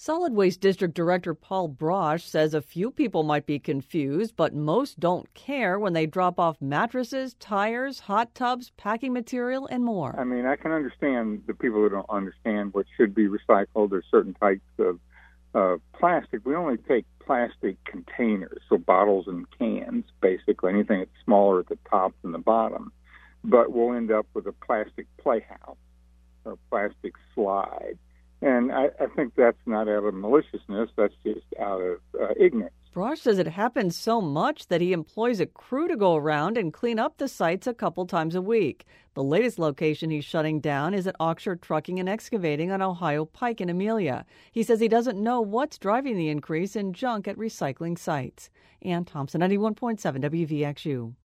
Solid Waste District Director Paul Brosh says a few people might be confused, but most don't care when they drop off mattresses, tires, hot tubs, packing material, and more. I mean, I can understand the people who don't understand what should be recycled. There's certain types of plastic. We only take plastic containers, so bottles and cans, basically, anything that's smaller at the top than the bottom. But we'll end up with a plastic playhouse or a plastic slide. And I think that's not out of maliciousness, that's just out of ignorance. Brosh says it happens so much that he employs a crew to go around and clean up the sites a couple times a week. The latest location he's shutting down is at Oxshire Trucking and Excavating on Ohio Pike in Amelia. He says he doesn't know what's driving the increase in junk at recycling sites. Ann Thompson, 91.7 WVXU.